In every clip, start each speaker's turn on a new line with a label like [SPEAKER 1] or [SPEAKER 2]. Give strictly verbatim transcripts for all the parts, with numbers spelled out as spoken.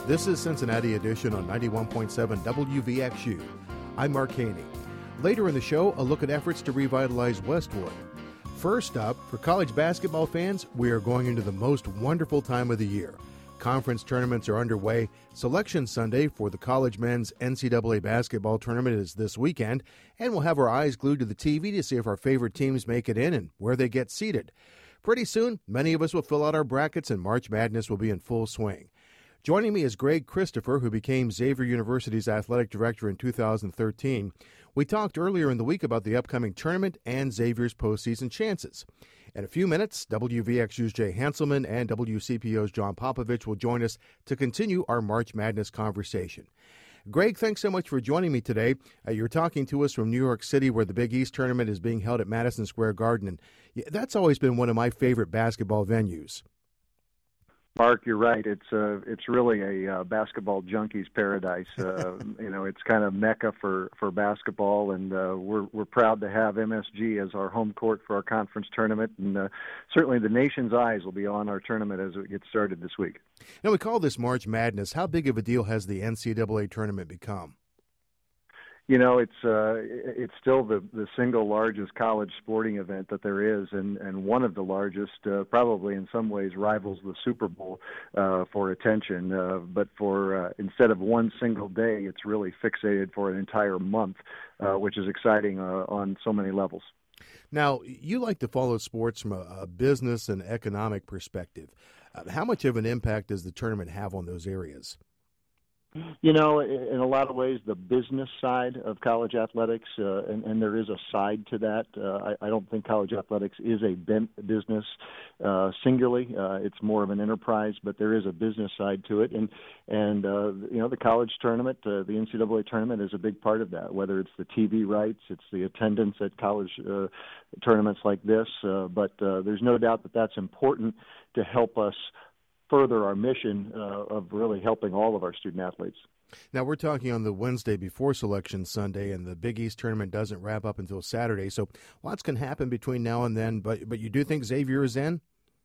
[SPEAKER 1] This is Cincinnati Edition on ninety-one point seven W V X U. I'm Mark Haney. Later in the show, a look at efforts to revitalize Westwood. First up, for college basketball fans, we are going into the most wonderful time of the year. Conference tournaments are underway. Selection Sunday for the college men's N C double A basketball tournament is this weekend, and we'll have our eyes glued to the T V to see if our favorite teams make it in and where they get seated. Pretty soon, many of us will fill out our brackets and March Madness will be in full swing. Joining me is Greg Christopher, who became Xavier University's athletic director in two thousand thirteen. We talked earlier in the week about the upcoming tournament and Xavier's postseason chances. In a few minutes, W V X U's Jay Hanselman and W C P O's John Popovich will join us to continue our March Madness conversation. Greg, thanks so much for joining me today. Uh, you're talking to us from New York City, where the Big East tournament is being held at Madison Square Garden, and that's always been one of my favorite basketball venues.
[SPEAKER 2] Mark, you're right. It's uh, it's really a uh, basketball junkie's paradise. Uh, you know, it's kind of mecca for, for basketball, and uh, we're we're proud to have M S G as our home court for our conference tournament, and uh, certainly the nation's eyes will be on our tournament as it gets started this week.
[SPEAKER 1] Now, we call this March Madness. How big of a deal has the N C double A tournament become?
[SPEAKER 2] You know, it's uh, it's still the, the single largest college sporting event that there is, and, and one of the largest, uh, probably in some ways rivals the Super Bowl uh, for attention. Uh, but for uh, instead of one single day, it's really fixated for an entire month, uh, which is exciting uh, on so many levels.
[SPEAKER 1] Now, you like to follow sports from a, a business and economic perspective. Uh, how much of an impact does the tournament have on those areas?
[SPEAKER 2] You know, in a lot of ways, the business side of college athletics, uh, and, and there is a side to that. Uh, I, I don't think college athletics is a business uh, singularly. Uh, it's more of an enterprise, but there is a business side to it. And, and uh, you know, the college tournament, uh, the N C double A tournament is a big part of that, whether it's the T V rights, it's the attendance at college uh, tournaments like this. Uh, but uh, there's no doubt that that's important to help us further our mission uh, of really helping all of our student athletes.
[SPEAKER 1] Now, we're talking on the Wednesday before Selection Sunday, and the Big East tournament doesn't wrap up until Saturday, so lots can happen between now and then, but but you do think Xavier is in?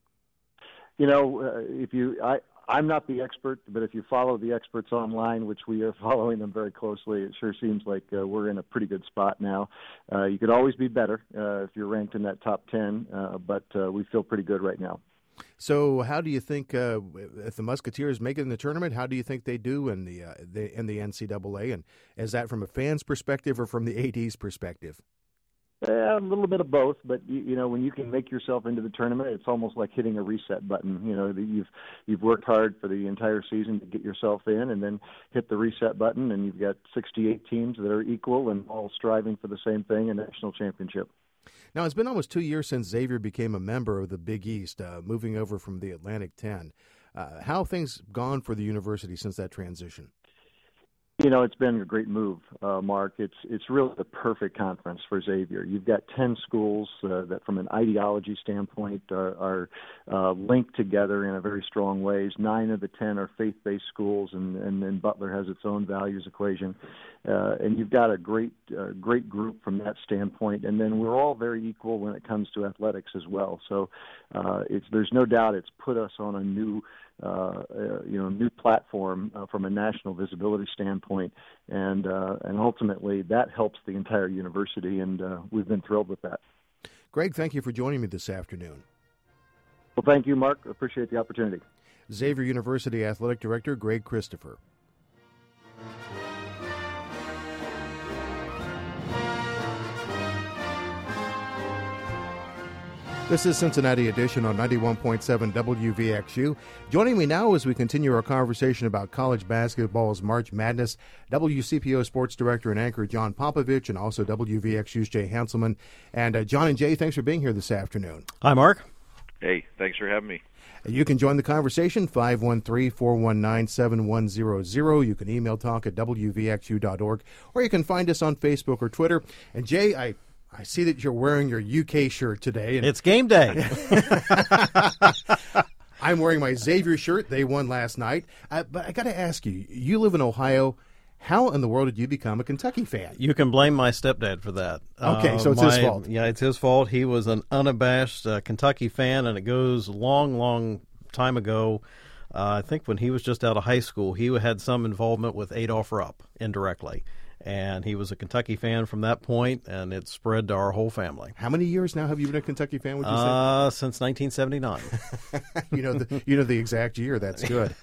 [SPEAKER 2] You know, uh, if you, I, I'm not the expert, but if you follow the experts online, which we are following them very closely, it sure seems like uh, we're in a pretty good spot now. Uh, you could always be better uh, if you're ranked in that top ten, uh, but uh, we feel pretty good right now.
[SPEAKER 1] So, how do you think uh, if the Musketeers make it in the tournament? How do you think they do in the, uh, the in the N C double A? And is that from a fan's perspective or from the A D's perspective?
[SPEAKER 2] Uh, a little bit of both, but you, you know, when you can make yourself into the tournament, it's almost like hitting a reset button. You know, you've you've worked hard for the entire season to get yourself in, and then hit the reset button, and you've got sixty-eight teams that are equal and all striving for the same thing, a national championship.
[SPEAKER 1] Now, it's been almost two years since Xavier became a member of the Big East, uh, moving over from the Atlantic ten. Uh, how have things gone for the university since that transition?
[SPEAKER 2] You know, it's been a great move, uh, Mark. It's it's really the perfect conference for Xavier. You've got ten schools uh, that, from an ideology standpoint, are, are uh, linked together in a very strong ways. Nine of the ten are faith-based schools, and, and then Butler has its own values equation. Uh, and you've got a great uh, great group from that standpoint. And then we're all very equal when it comes to athletics as well. So uh, it's there's no doubt it's put us on a new Uh, uh, you know, new platform uh, from a national visibility standpoint, and uh, and ultimately that helps the entire university, and uh, we've been thrilled with that.
[SPEAKER 1] Greg, thank you for joining me this afternoon.
[SPEAKER 2] Well, thank you, Mark. Appreciate the opportunity.
[SPEAKER 1] Xavier University Athletic Director Greg Christopher. This is Cincinnati Edition on ninety-one point seven W V X U. Joining me now as we continue our conversation about college basketball's March Madness, W C P O Sports Director and Anchor John Popovich, and also W V X U's Jay Hanselman. And uh, John and Jay, thanks for being here this afternoon.
[SPEAKER 3] Hi, Mark.
[SPEAKER 4] Hey, thanks for having me.
[SPEAKER 1] You can join the conversation, five one three, four one nine, seven one zero zero. You can email talk at W V X U dot org, or you can find us on Facebook or Twitter. And Jay, I... I see that you're wearing your U K shirt today. And
[SPEAKER 3] it's game day.
[SPEAKER 1] I'm wearing my Xavier shirt. They won last night. Uh, but I got to ask you, you live in Ohio. How in the world did you become a Kentucky fan?
[SPEAKER 3] You can blame my stepdad for that.
[SPEAKER 1] Okay,
[SPEAKER 3] uh,
[SPEAKER 1] so it's
[SPEAKER 3] my,
[SPEAKER 1] his fault.
[SPEAKER 3] Yeah, it's his fault. He was an unabashed uh, Kentucky fan, and it goes long, long time ago. Uh, I think when he was just out of high school, he had some involvement with Adolph Rupp indirectly. And he was a Kentucky fan from that point, and it spread to our whole family.
[SPEAKER 1] How many years now have you been a Kentucky fan, would you say?
[SPEAKER 3] Uh, since nineteen seventy-nine.
[SPEAKER 1] you know the you know the exact year. That's good.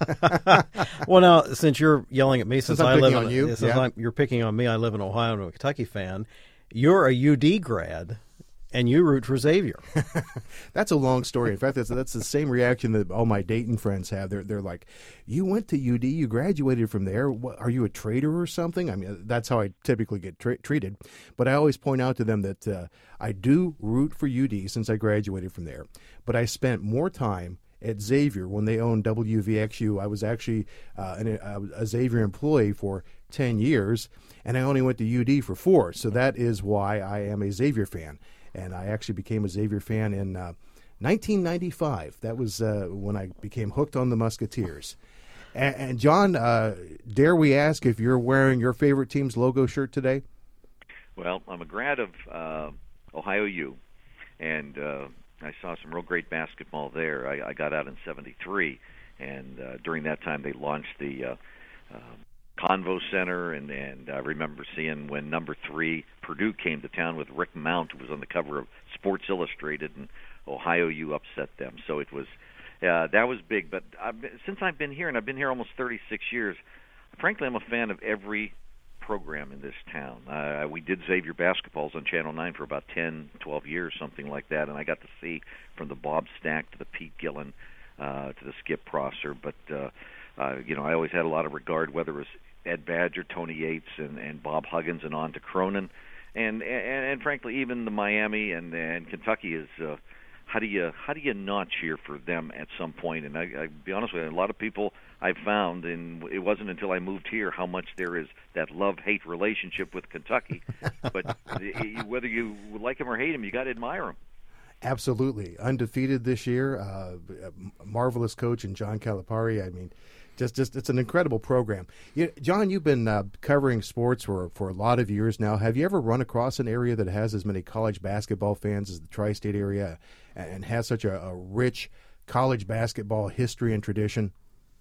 [SPEAKER 3] Well, now, since you're yelling at me, since,
[SPEAKER 1] Since I'm
[SPEAKER 3] I
[SPEAKER 1] picking
[SPEAKER 3] live in,
[SPEAKER 1] on you,
[SPEAKER 3] since
[SPEAKER 1] yeah.
[SPEAKER 3] I'm, you're picking on me, I live in Ohio and I'm a Kentucky fan. You're a U D grad, and you root for Xavier.
[SPEAKER 1] That's a long story. In fact, that's that's the same reaction that all my Dayton friends have. They're they're like, "You went to U D, you graduated from there. What, are you a traitor or something?" I mean, that's how I typically get tra- treated. But I always point out to them that uh, I do root for U D since I graduated from there. But I spent more time at Xavier when they owned W V X U. I was actually uh, an, a, a Xavier employee for ten years, and I only went to U D for four. So that is why I am a Xavier fan. And I actually became a Xavier fan in uh, nineteen ninety-five. That was uh, when I became hooked on the Musketeers. And, and John, uh, dare we ask if you're wearing your favorite team's logo shirt today?
[SPEAKER 4] Well, I'm a grad of uh, Ohio U, and uh, I saw some real great basketball there. I, I got out in seventy-three, and uh, during that time they launched the uh, uh, Convo Center, and, and I remember seeing when number three Purdue came to town with Rick Mount, who was on the cover of Sports Illustrated, and Ohio U upset them. So it was uh, that was big. But I've been, since I've been here, and I've been here almost thirty-six years, frankly, I'm a fan of every program in this town. Uh, we did Xavier basketballs on Channel nine for about ten, twelve years, something like that, and I got to see from the Bob Stack to the Pete Gillen uh, to the Skip Prosser. But uh, uh, you know, I always had a lot of regard, whether it was Ed Badger, Tony Yates, and, and Bob Huggins, and on to Cronin, and, and and frankly, even the Miami and and Kentucky is. Uh, how do you how do you not cheer for them at some point? And I, I be honest with you, a lot of people I've found, and it wasn't until I moved here how much there is that love-hate relationship with Kentucky. But whether you like him or hate him, you got to admire him.
[SPEAKER 1] Absolutely. Undefeated this year. Uh, a marvelous coach in John Calipari. I mean, just, just it's an incredible program. You, John, you've been uh, covering sports for, for a lot of years now. Have you ever run across an area that has as many college basketball fans as the tri-state area and has such a, a rich college basketball history and tradition?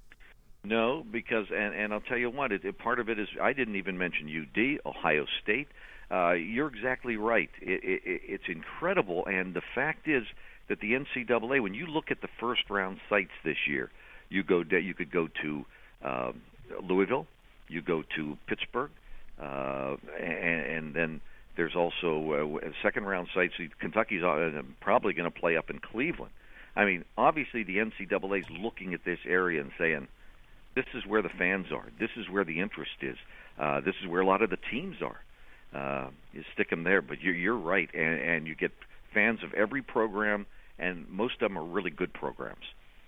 [SPEAKER 4] No, because, and, and I'll tell you what, it, it, part of it is, I didn't even mention U D, Ohio State. Uh, you're exactly right. It, it, it's incredible, and the fact is that the N C double A, when you look at the first-round sites this year, you go you could go to uh, Louisville, you go to Pittsburgh, uh, and, and then there's also uh, second-round sites. Kentucky's uh, probably going to play up in Cleveland. I mean, obviously the N C double A is looking at this area and saying, this is where the fans are. This is where the interest is. Uh, this is where a lot of the teams are. Uh, you stick them there, but you're, you're right, and, and you get fans of every program, and most of them are really good programs.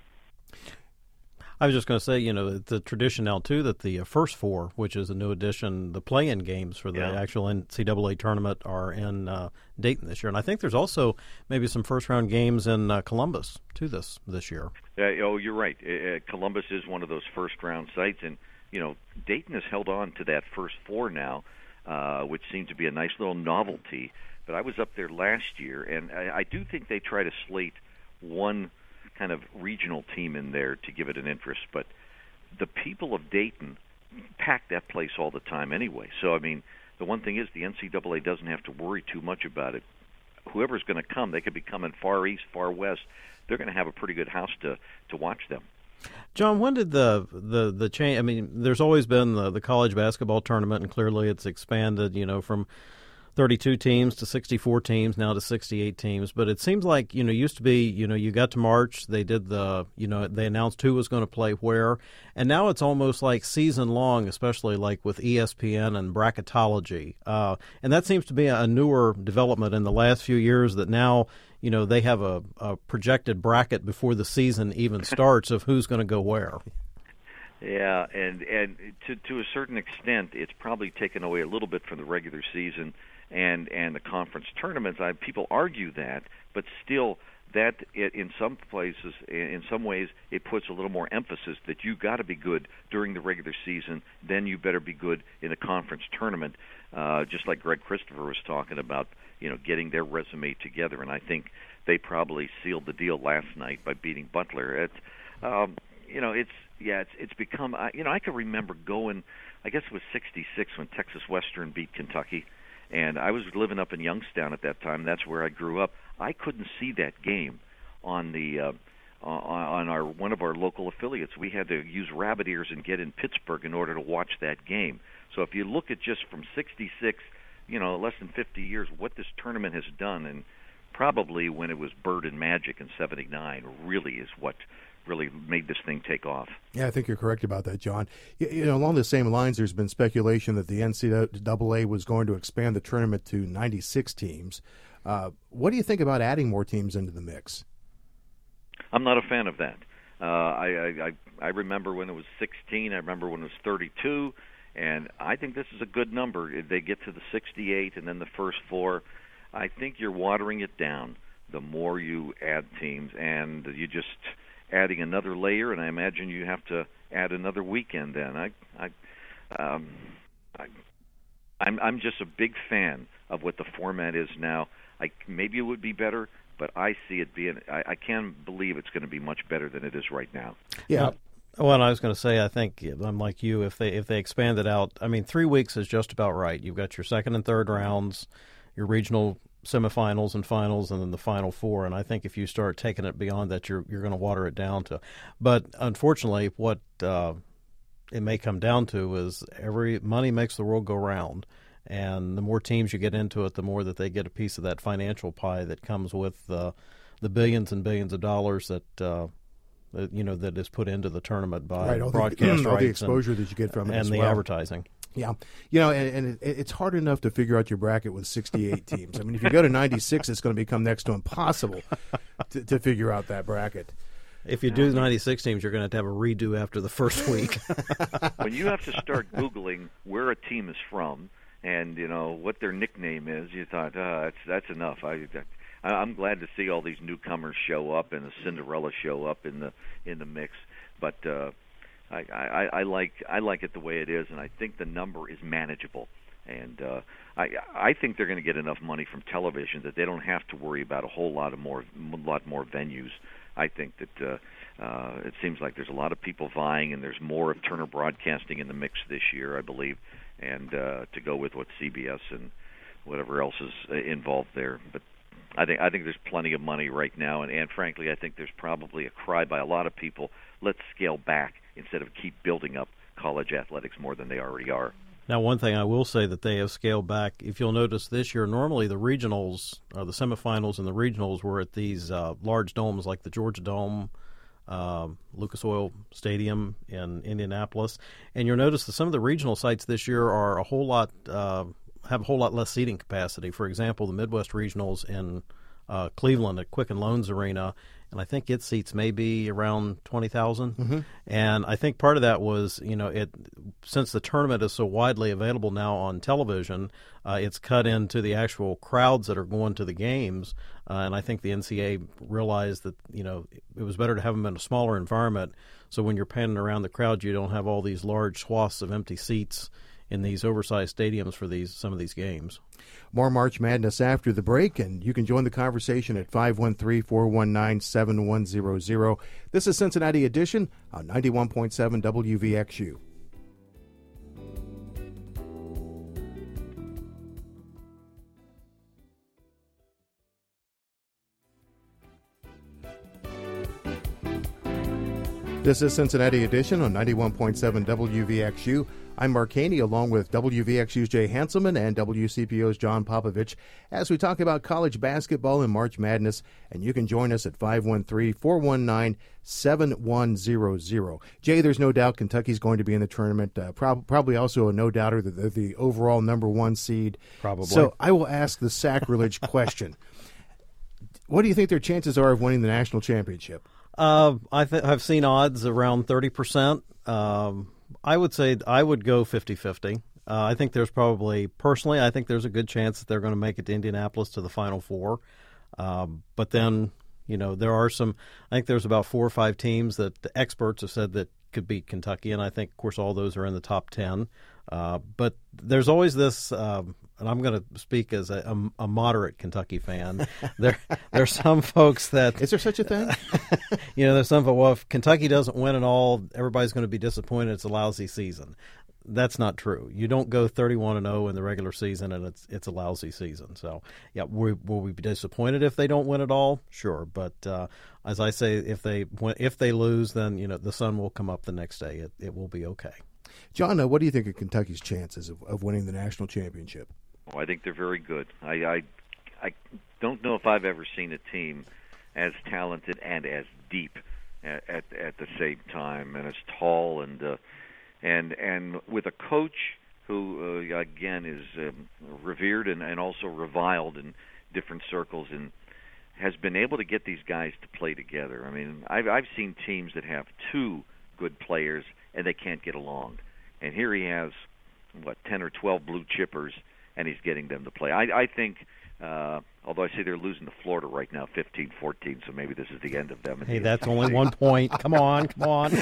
[SPEAKER 3] I was just going to say, you know, the tradition now, too, that the first four, which is a new addition, the play-in games for the
[SPEAKER 4] yeah.
[SPEAKER 3] actual N C double A tournament are in uh, Dayton this year. And I think there's also maybe some first-round games in uh, Columbus, too, this this year.
[SPEAKER 4] Uh, oh, you're right. Uh, Columbus is one of those first-round sites, and, you know, Dayton has held on to that first four now, uh, which seems to be a nice little novelty. But I was up there last year, and I, I do think they try to slate one kind of regional team in there to give it an interest, but the people of Dayton pack that place all the time anyway. So, I mean, the one thing is the N C double A doesn't have to worry too much about it. Whoever's going to come, they could be coming far east, far west. They're going to have a pretty good house to, to watch them.
[SPEAKER 3] John, when did the the the change? I mean, there's always been the, the college basketball tournament, and clearly it's expanded, you know, from thirty-two teams to sixty-four teams, now to sixty-eight teams. But it seems like, you know, used to be, you know, you got to March, they did the, you know, they announced who was going to play where. And now it's almost like season long, especially like with E S P N and bracketology. Uh, and that seems to be a newer development in the last few years, that now, you know, they have a, a projected bracket before the season even starts of who's going to go where.
[SPEAKER 4] Yeah, and, and to, to a certain extent, it's probably taken away a little bit from the regular season and and the conference tournaments. I, people argue that, but still, that it, in some places, in some ways, it puts a little more emphasis that you got to be good during the regular season, then you better be good in a conference tournament. Uh, just like Greg Christopher was talking about, you know, getting their resume together, and I think they probably sealed the deal last night by beating Butler. It, um, you know, it's yeah, it's it's become. You know, I can remember going. I guess it was sixty-six when Texas Western beat Kentucky, and I was living up in Youngstown at that time. That's where I grew up. I couldn't see that game on the uh, on our one of our local affiliates. We had to use rabbit ears and get in Pittsburgh in order to watch that game. So if you look at just from sixty-six, you know, less than fifty years, what this tournament has done, and probably when it was Bird and Magic in seventy-nine, really is what really made this thing take off.
[SPEAKER 1] Yeah, I think you're correct about that, John. You, you know, along the same lines, there's been speculation that the N C double A was going to expand the tournament to ninety-six teams. Uh, what do you think about adding more teams into the mix?
[SPEAKER 4] I'm not a fan of that. Uh, I, I I remember when it was sixteen. I remember when it was thirty-two, and I think this is a good number. They get to the sixty-eight, and then the first four. I think you're watering it down the more you add teams, and you just adding another layer, and I imagine you have to add another weekend. Then I, I, um, I, I'm I'm just a big fan of what the format is now. I maybe it would be better, but I see it being. I, I can't believe it's going to be much better than it is right now.
[SPEAKER 3] Yeah. Well, I was going to say, I think I'm like you. If they if they expand it out, I mean, three weeks is just about right. You've got your second and third rounds, your regional semifinals and finals, and then the final four. And I think if you start taking it beyond that, you're you're going to water it down to. But unfortunately, what uh, it may come down to is every money makes the world go round. And the more teams you get into it, the more that they get a piece of that financial pie that comes with uh, the billions and billions of dollars that, uh, that you know that is put into the tournament by
[SPEAKER 1] right, all
[SPEAKER 3] broadcast
[SPEAKER 1] the,
[SPEAKER 3] rights
[SPEAKER 1] all the exposure
[SPEAKER 3] and,
[SPEAKER 1] that you get from it
[SPEAKER 3] and
[SPEAKER 1] as
[SPEAKER 3] the
[SPEAKER 1] well.
[SPEAKER 3] advertising.
[SPEAKER 1] Yeah, you know, and, and it, it's hard enough to figure out your bracket with sixty-eight teams. I mean, if you go to ninety-six, it's going to become next to impossible to, to figure out that bracket.
[SPEAKER 3] If you do ninety-six teams, you're going to have to have a redo after the first week.
[SPEAKER 4] When you have to start Googling where a team is from and, you know, what their nickname is, you thought, oh, that's that's enough. I, I, I'm glad to see all these newcomers show up and the Cinderella show up in the in the mix. But uh, I, I, I like I like it the way it is, and I think the number is manageable. And uh, I I think they're going to get enough money from television that they don't have to worry about a whole lot of more lot more venues. I think that uh, uh, it seems like there's a lot of people vying, and there's more of Turner Broadcasting in the mix this year, I believe, and uh, to go with what C B S and whatever else is involved there. But I think I think there's plenty of money right now, and, and frankly, I think there's probably a cry by a lot of people, let's scale back instead of keep building up college athletics more than they already are.
[SPEAKER 3] Now, one thing I will say that they have scaled back, if you'll notice this year, normally the regionals, uh, the semifinals and the regionals were at these uh, large domes like the Georgia Dome, uh, Lucas Oil Stadium in Indianapolis. And you'll notice that some of the regional sites this year are a whole lot, uh, have a whole lot less seating capacity. For example, the Midwest Regionals in uh, Cleveland at Quicken Loans Arena, and I think it seats maybe around twenty thousand. Mm-hmm. And I think part of that was, you know, it since the tournament is so widely available now on television, uh, it's cut into the actual crowds that are going to the games. Uh, and I think the N C A A realized that, you know, it was better to have them in a smaller environment. So when you're panning around the crowd, you don't have all these large swaths of empty seats in these oversized stadiums for these some of these games.
[SPEAKER 1] More March Madness after the break, and you can join the conversation at five one three, four one nine, seven one zero zero. This is Cincinnati Edition on ninety-one point seven W V X U. This is Cincinnati Edition on ninety-one point seven W V X U. I'm Mark Haney, along with W V X U's Jay Hanselman and W C P O's John Popovich, as we talk about college basketball and March Madness. And you can join us at five one three, four one nine, seven one zero zero. Jay, there's no doubt Kentucky's going to be in the tournament. Uh, prob- probably also a no doubter that they're the overall number one seed.
[SPEAKER 3] Probably.
[SPEAKER 1] So I will ask the sacrilege question. What do you think their chances are of winning the national championship?
[SPEAKER 3] Uh, I th- I've seen odds around thirty percent. Um, I would say I would go fifty-fifty. Uh, I think there's probably, personally, I think there's a good chance that they're going to make it to Indianapolis to the Final Four. Um, but then, you know, there are some, I think there's about four or five teams that the experts have said that could beat Kentucky, and I think, of course, all those are in the top ten. Uh, but there's always this, uh, and I'm going to speak as a, a, a moderate Kentucky fan. there, there's some folks that
[SPEAKER 1] is there such a thing?
[SPEAKER 3] You know, there's some. Well, if Kentucky doesn't win at all, everybody's going to be disappointed. It's a lousy season. That's not true. You don't go thirty-one and oh in the regular season, and it's it's a lousy season. So, yeah, we, will we be disappointed if they don't win at all? Sure, but uh, as I say, if they if they lose, then you know the sun will come up the next day. It it will be okay.
[SPEAKER 1] John, uh, what do you think of Kentucky's chances of, of winning the national championship?
[SPEAKER 4] Oh, I think they're very good. I, I I don't know if I've ever seen a team as talented and as deep at at, at the same time, and as tall and. Uh, And and with a coach who, uh, again, is um, revered and, and also reviled in different circles and has been able to get these guys to play together. I mean, I've, I've seen teams that have two good players and they can't get along. And here he has, what, ten or twelve blue chippers, and he's getting them to play. I, I think, uh, although I see they're losing to Florida right now, fifteen fourteen, so maybe this is the end of them.
[SPEAKER 3] Hey, that's only one point. Come on, come on.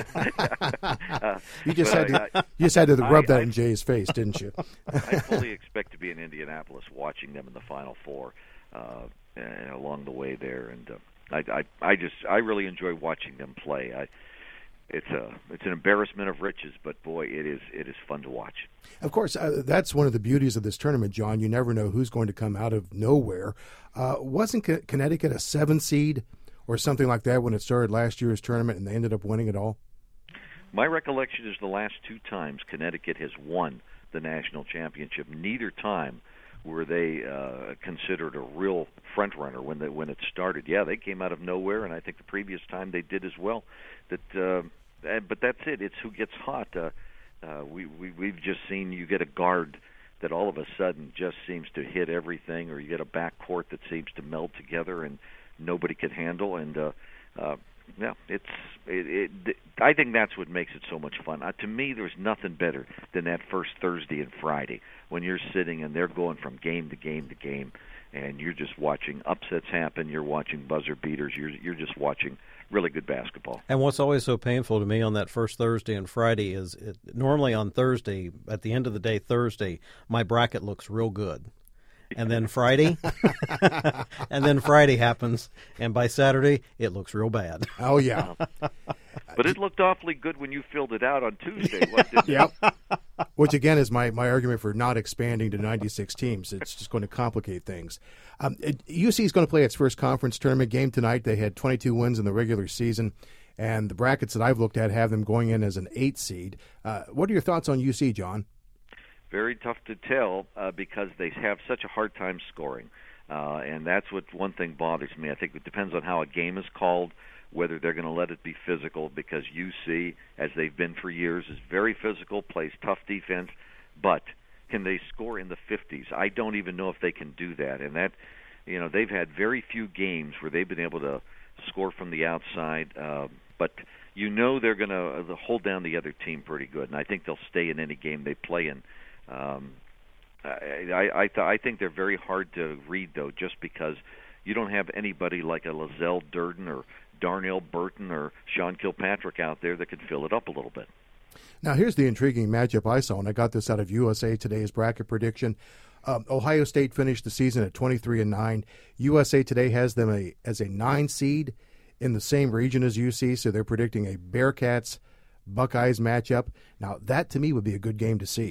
[SPEAKER 4] uh,
[SPEAKER 1] you just had to, I, you just had to rub I, that I, in Jay's face, didn't you?
[SPEAKER 4] I fully expect to be in Indianapolis watching them in the Final Four uh, and along the way there, and uh, I, I, I just, I really enjoy watching them play. I. It's a it's an embarrassment of riches, but boy, it is it is fun to watch.
[SPEAKER 1] Of course, uh, that's one of the beauties of this tournament, John. You never know who's going to come out of nowhere. Uh, wasn't C- Connecticut a seven seed or something like that when it started last year's tournament, and they ended up winning it all?
[SPEAKER 4] My recollection is the last two times Connecticut has won the national championship. Neither time were they uh, considered a real front runner when they, when it started. Yeah, they came out of nowhere, and I think the previous time they did as well. That, uh, but that's it. It's who gets hot. Uh, uh, we, we we've just seen you get a guard that all of a sudden just seems to hit everything, or you get a backcourt that seems to meld together and nobody can handle. And uh, uh, yeah, it's it, it. I think that's what makes it so much fun. Uh, to me, there's nothing better than that first Thursday and Friday when you're sitting and they're going from game to game to game, and you're just watching upsets happen. You're watching buzzer beaters. You're you're just watching really good basketball.
[SPEAKER 3] And what's always so painful to me on that first Thursday and Friday is it, normally on Thursday, at the end of the day, Thursday, my bracket looks real good. And then Friday, and then Friday happens, and by Saturday, it looks real bad.
[SPEAKER 1] Oh, yeah.
[SPEAKER 4] But it looked awfully good when you filled it out on Tuesday, wasn't it?
[SPEAKER 1] Yep. Which, again, is my, my argument for not expanding to ninety-six teams. It's just going to complicate things. Um, it, U C is going to play its first conference tournament game tonight. They had twenty-two wins in the regular season, and the brackets that I've looked at have them going in as an eight seed. Uh, what are your thoughts on U C, John?
[SPEAKER 4] Very tough to tell uh, because they have such a hard time scoring. Uh, and that's what one thing bothers me. I think it depends on how a game is called, whether they're going to let it be physical, because U C, as they've been for years, is very physical, plays tough defense, but can they score in the fifties? I don't even know if they can do that. And that, you know, they've had very few games where they've been able to score from the outside, uh, but you know they're going to hold down the other team pretty good, and I think they'll stay in any game they play in. Um, I I, I, th- I think they're very hard to read, though, just because you don't have anybody like a Lizelle Durden or Darnell Burton or Sean Kilpatrick out there that could fill it up a little bit.
[SPEAKER 1] Now, here's the intriguing matchup I saw, and I got this out of U S A Today's bracket prediction. Um, Ohio State finished the season at twenty-three and nine. U S A Today has them a, as a nine seed in the same region as U C, so they're predicting a Bearcats Buckeyes matchup. Now, that to me would be a good game to see.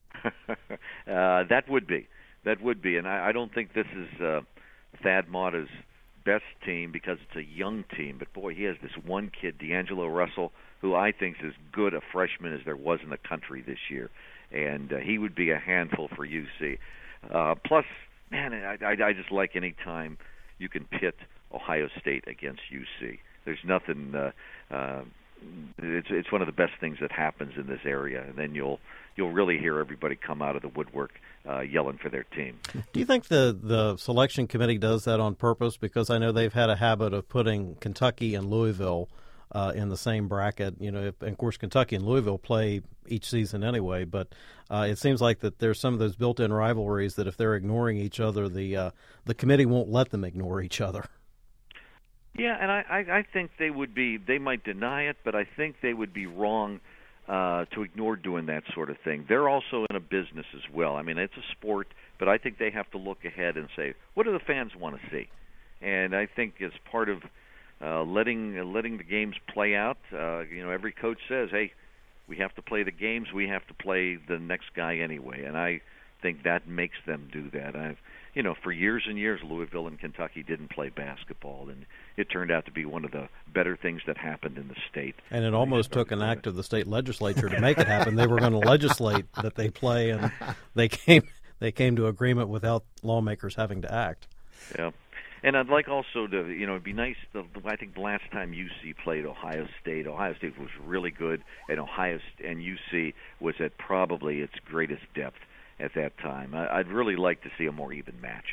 [SPEAKER 4] uh, that would be. That would be. And I, I don't think this is uh, Thad Matta's best team because it's a young team. But, boy, he has this one kid, D'Angelo Russell, who I think is as good a freshman as there was in the country this year. And uh, he would be a handful for U C. Uh, plus, man, I, I, I just like any time you can pit Ohio State against U C. There's nothing uh, uh, it's it's one of the best things that happens in this area, and then you'll you'll really hear everybody come out of the woodwork uh, yelling for their team.
[SPEAKER 3] Do you think the the selection committee does that on purpose? Because I know they've had a habit of putting Kentucky and Louisville uh, in the same bracket. You know, if, and of course Kentucky and Louisville play each season anyway, but uh, it seems like that there's some of those built-in rivalries that if they're ignoring each other, the uh, the committee won't let them ignore each other.
[SPEAKER 4] Yeah, and I, I, I think they would be, they might deny it, but I think they would be wrong uh, to ignore doing that sort of thing. They're also in a business as well. I mean, it's a sport. but I think they have to look ahead and say, what do the fans want to see? And I think as part of uh, letting uh, letting the games play out, uh, you know, every coach says, hey, we have to play the games, we have to play the next guy anyway, and I think that makes them do that. I've, you know, for years and years, Louisville and Kentucky didn't play basketball, and it turned out to be one of the better things that happened in the state.
[SPEAKER 3] And it almost took an act of the state legislature to make it happen. They were going to legislate that they play, and they came they came to agreement without lawmakers having to act.
[SPEAKER 4] Yeah. And I'd like also to, you know, it'd be nice, to, I think the last time U C played Ohio State, Ohio State was really good, and Ohio and U C was at probably its greatest depth at that time. I'd really like to see a more even match.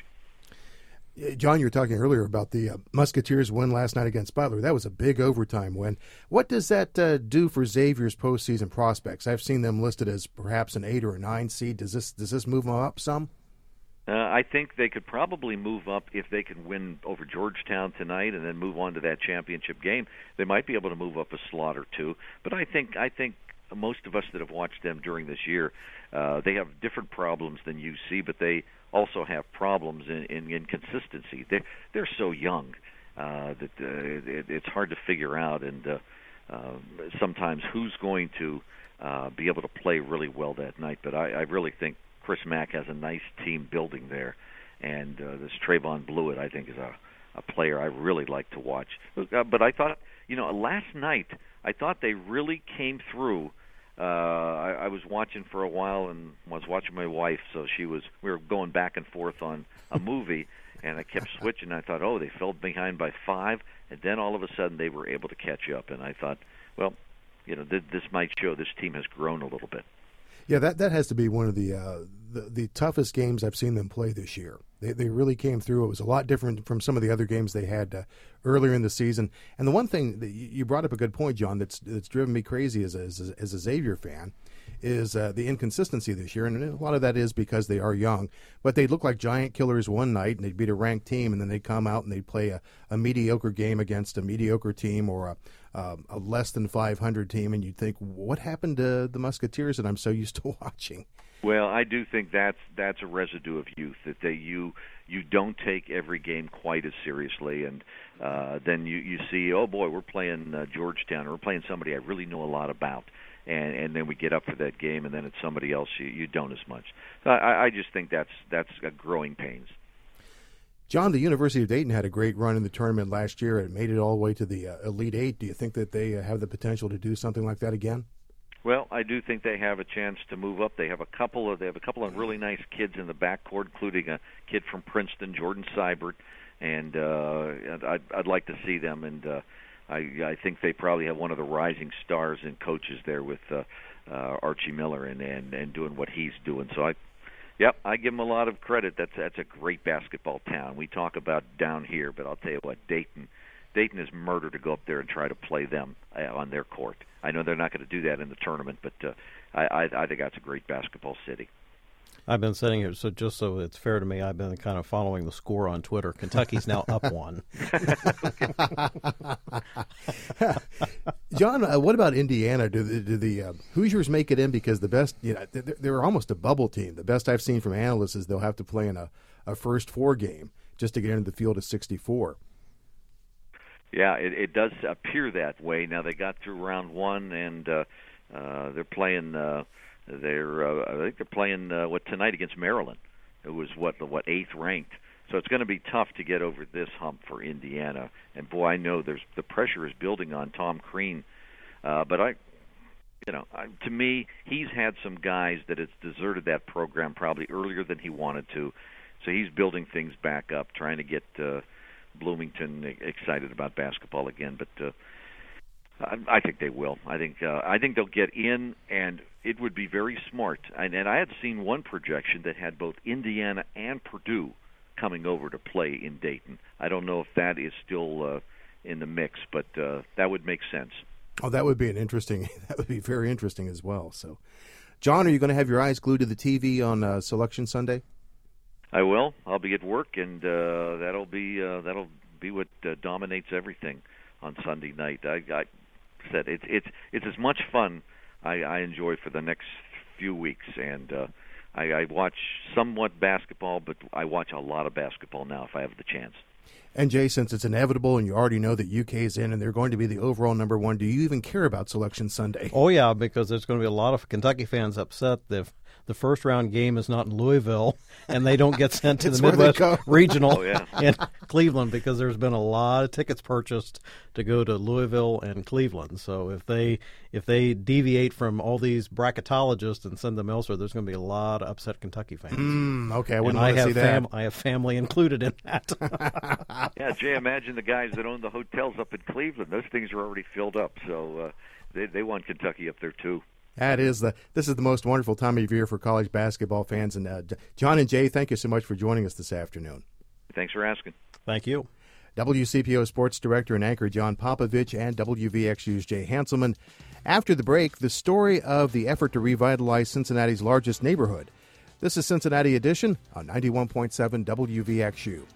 [SPEAKER 1] John, you were talking earlier about the uh, Musketeers win last night against Butler. That was a big overtime win. What does that uh, do for Xavier's postseason prospects? I've seen them listed as perhaps an eight or a nine seed. Does this does this move them up some?
[SPEAKER 4] Uh, I think they could probably move up if they can win over Georgetown tonight and then move on to that championship game. They might be able to move up a slot or two. But I think I think most of us that have watched them during this year, uh, they have different problems than U C, but they also have problems in, in inconsistency. They're, they're so young uh, that uh, it, it's hard to figure out, and uh, uh, sometimes who's going to uh, be able to play really well that night. But I, I really think Chris Mack has a nice team building there, and uh, this Trayvon Blewett, I think, is a, a player I really like to watch. Uh, but I thought, you know, last night, I thought they really came through. Uh, I, I was watching for a while and was watching my wife, so she was. We were going back and forth on a movie, and I kept switching. I thought, oh, they fell behind by five, and then all of a sudden they were able to catch up. And I thought, well, you know, th- this might show this team has grown a little bit.
[SPEAKER 1] Yeah, that, that has to be one of the, uh, the the toughest games I've seen them play this year. They they really came through. It was a lot different from some of the other games they had uh, earlier in the season. And the one thing that you brought up a good point, John, that's that's driven me crazy as a, as a, as a Xavier fan, is uh, the inconsistency this year. And a lot of that is because they are young. But they look like giant killers one night, and they'd beat a ranked team, and then they'd come out and they'd play a, a mediocre game against a mediocre team or a, uh, a less than five hundred team, and you'd think, what happened to the Musketeers that I'm so used to watching?
[SPEAKER 4] Well, I do think that's that's a residue of youth, that they you you don't take every game quite as seriously, and uh, then you you see, oh boy, we're playing uh, Georgetown, or we're playing somebody I really know a lot about, and and then we get up for that game, and then it's somebody else you, you don't as much. So I, I just think that's that's a growing pains.
[SPEAKER 1] John, the University of Dayton had a great run in the tournament last year. It made it all the way to the uh, Elite Eight. Do you think that they uh, have the potential to do something like that again?
[SPEAKER 4] Well, I do think they have a chance to move up. They have a couple of they have a couple of really nice kids in the backcourt, including a kid from Princeton, Jordan Seibert, and uh, I'd, I'd like to see them. And uh, I, I think they probably have one of the rising stars and coaches there with uh, uh, Archie Miller and, and and doing what he's doing. So I, yep, I give them a lot of credit. That's that's a great basketball town. We talk about down here, but I'll tell you what, Dayton. Dayton is murder to go up there and try to play them uh, on their court. I know they're not going to do that in the tournament, but uh, I, I, I think that's a great basketball city.
[SPEAKER 3] I've been sitting here, so just so it's fair to me, I've been kind of following the score on Twitter. Kentucky's now up one.
[SPEAKER 1] John, uh, what about Indiana? Do the, do the uh, Hoosiers make it in? Because the best, you know, they're, they're almost a bubble team. The best I've seen from analysts is they'll have to play in a, a first four game just to get into the field of sixty-four.
[SPEAKER 4] Yeah, it, it does appear that way. Now they got through round one, and uh, uh, they're playing. Uh, they're uh, I think they're playing uh, what tonight against Maryland. It was what the what eighth ranked. So it's going to be tough to get over this hump for Indiana. And boy, I know there's the pressure is building on Tom Crean. Uh, but I, you know, I, to me, he's had some guys that has deserted that program probably earlier than he wanted to. So he's building things back up, trying to get. Uh, Bloomington excited about basketball again, but uh, I, I think they will. I think uh, I think they'll get in, and it would be very smart. And, and I had seen one projection that had both Indiana and Purdue coming over to play in Dayton. I don't know if that is still uh, in the mix, but uh, that would make sense.
[SPEAKER 1] Oh, that would be an interesting. That would be very interesting as well. So, John, are you going to have your eyes glued to the T V on uh, Selection Sunday?
[SPEAKER 4] I will. I'll be at work, and uh, that'll be uh, that'll be what uh, dominates everything on Sunday night. I, I said it's it's it's as much fun I, I enjoy for the next few weeks, and uh, I, I watch somewhat basketball, but I watch a lot of basketball now if I have the chance.
[SPEAKER 1] And Jay, since it's inevitable and you already know that U K is in and they're going to be the overall number one, do you even care about Selection Sunday?
[SPEAKER 3] Oh, yeah, because there's going to be a lot of Kentucky fans upset if the first round game is not in Louisville and they don't get sent to the Midwest Regional
[SPEAKER 4] oh, yeah.
[SPEAKER 3] in Cleveland, because there's been a lot of tickets purchased to go to Louisville and Cleveland. So if they if they deviate from all these bracketologists and send them elsewhere, there's going to be a lot of upset Kentucky fans.
[SPEAKER 1] Mm, okay, I wouldn't
[SPEAKER 3] and
[SPEAKER 1] want
[SPEAKER 3] I
[SPEAKER 1] to see
[SPEAKER 3] have
[SPEAKER 1] that.
[SPEAKER 3] I have family included in that.
[SPEAKER 4] Yeah, Jay, imagine the guys that own the hotels up in Cleveland. Those things are already filled up, so uh, they they want Kentucky up there too.
[SPEAKER 1] That is the. This is the most wonderful time of year for college basketball fans. And uh, John and Jay, thank you so much for joining us this afternoon.
[SPEAKER 4] Thanks for asking.
[SPEAKER 3] Thank you.
[SPEAKER 1] W C P O Sports Director and anchor John Popovich and W V X U's Jay Hanselman. After the break, the story of the effort to revitalize Cincinnati's largest neighborhood. This is Cincinnati Edition on ninety-one point seven W V X U.